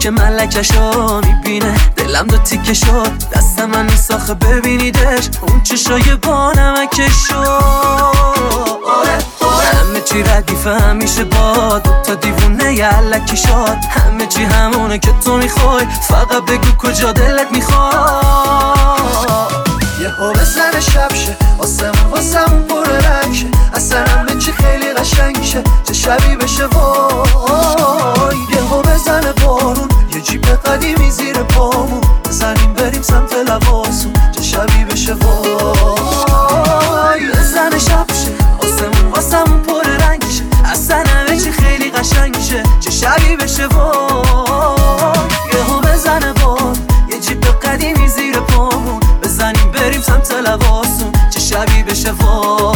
که ملکشو میبینه دلم دو تیکه شد، دست من نیست آخه ببینیدش، اون چشای با نمکشو. همه چی ردیفه همیشه با دوتا دیوونه یلکی شد، همه چی همونه که تو میخوای، فقط بگو کجا دلت میخواد. یه ها بزن شب شه واسمون پر رنگ شه، اصلا همه چی خیلی قشنگ شه، چه شبی بشه وای. یه ها بزن بارون یه جیب قدیمی زیر پامون، بزنیم بریم سمت لباسون، چه شبی بشه وای. بزن شب شه واسمون پر رنگ شه، اصلا همه چی خیلی قشنگ شه، چه شبی بشه وای. یه ها بزن بارون یه جیب قدیمی زیر پامون، بزنیم بریم سمت لباسون، چه شبی بشه وای.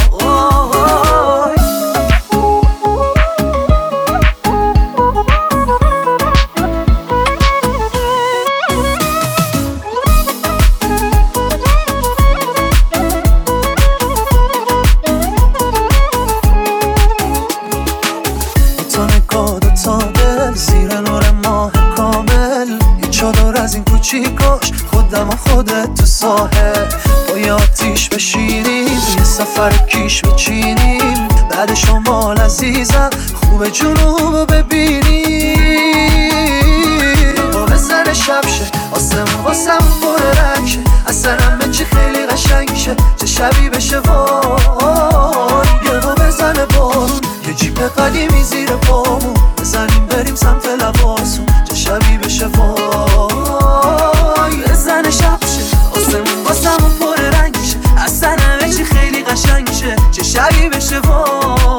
تا نگاه دوتا دل زیر نور ماه کامل، یه چادر از این کوچیکاش خودم و خودت تو ساحل، با یه آتیش بشینیم یه سفر کیش بچینیم، بعد شمال عزیزم خوب جنوب ببینیم. با بزن شب شه واسمون پر رنگ شه، اصلا همه چی خیلی قشنگ شه، چه شبی بشه وای. یه با بزن بارون یه جیب قدیمی زیر پامون، بزنیم بریم سمت لباسون، چه شبی بشه وای. بزن شب شه واسمون پر رنگ شه، اصلا همه چی خیلی قشنگ شه، چه شبی بشه وای.